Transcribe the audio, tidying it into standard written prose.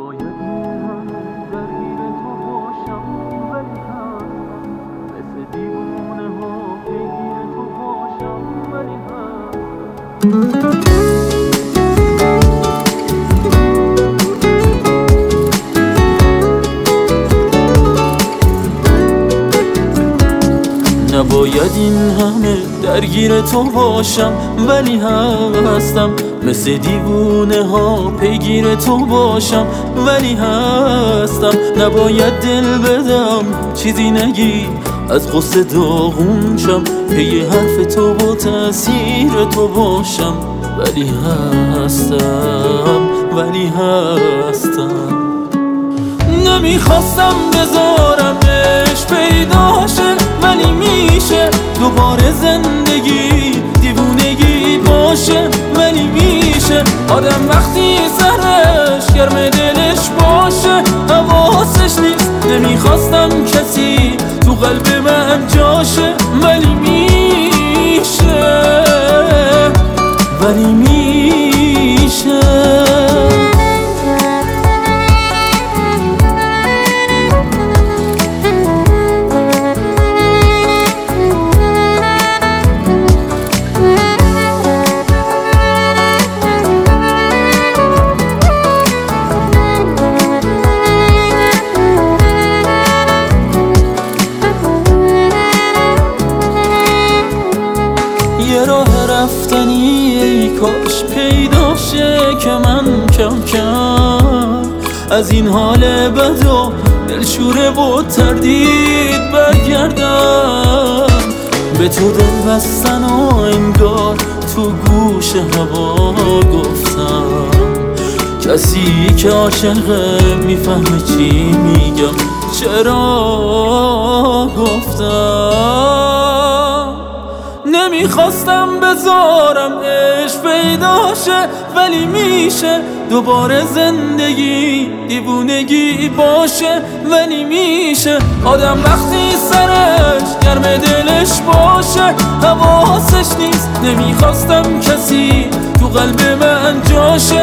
نباید این همه درگیر تو باشم، ولی هستم مثل دیوونه ها پیگیر تو باشم، ولی هستم. نباید این همه درگیر تو باشم، ولی هستم مثل دیوونه ها پیگیر تو باشم، ولی هستم. نباید دل بدم چیزی نگی، از غصه داغون شم، پی حرف تو و تأثیر تو باشم، ولی هستم، ولی هستم. نمیخواستم بذارمش پیدا شه، ولی میشه دوباره زندگی دیوونگی باشه، ولی میشه آدم وقتی سرش گرم دلش باشه حواسش نیست. نمیخواستم کسی تو قلب من جاشه، ولی میشه، ولی میشه. یه راه رفتنی ای کاش پیدا شه که من کم کم از این حال بد و دلشوره و تردید برگردم. به تو دل بستن و انگار تو گوش هوا گفتم، کسی که عاشقه میفهمه چی میگم، چرا گفتم. نمیخواستم بذارم عشق پیدا شه، ولی میشه دوباره زندگی دیوونگی باشه، ولی میشه آدم وقتی سرش گرم دلش باشه حواسش نیست. نمیخواستم کسی تو قلب من جاشه،